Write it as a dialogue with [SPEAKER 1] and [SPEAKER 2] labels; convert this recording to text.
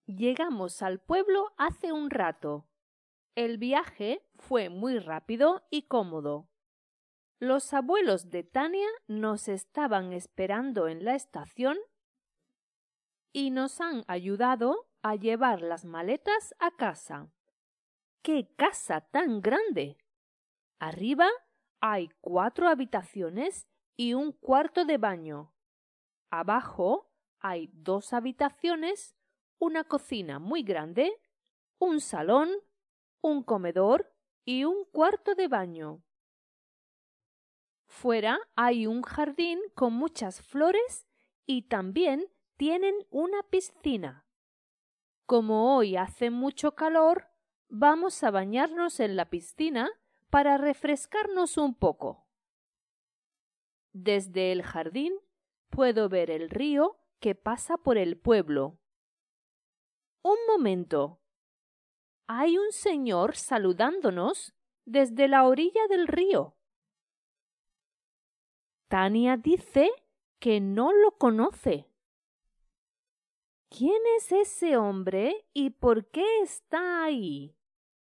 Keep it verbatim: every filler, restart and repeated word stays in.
[SPEAKER 1] Llegamos al pueblo hace un rato. El viaje fue muy rápido y cómodo. Los abuelos de Tania nos estaban esperando en la estación y nos han ayudado a llevar las maletas a casa. ¡Qué casa tan grande! Arriba hay cuatro habitaciones y un cuarto de baño. Abajo hay dos habitaciones, una cocina muy grande, un salón, un comedor y un cuarto de baño. Fuera hay un jardín con muchas flores y también tienen una piscina. Como hoy hace mucho calor, vamos a bañarnos en la piscina para refrescarnos un poco. Desde el jardín puedo ver el río que pasa por el pueblo. Un momento. Hay un señor saludándonos desde la orilla del río. Tania dice que no lo conoce. ¿Quién es ese hombre y por qué está ahí?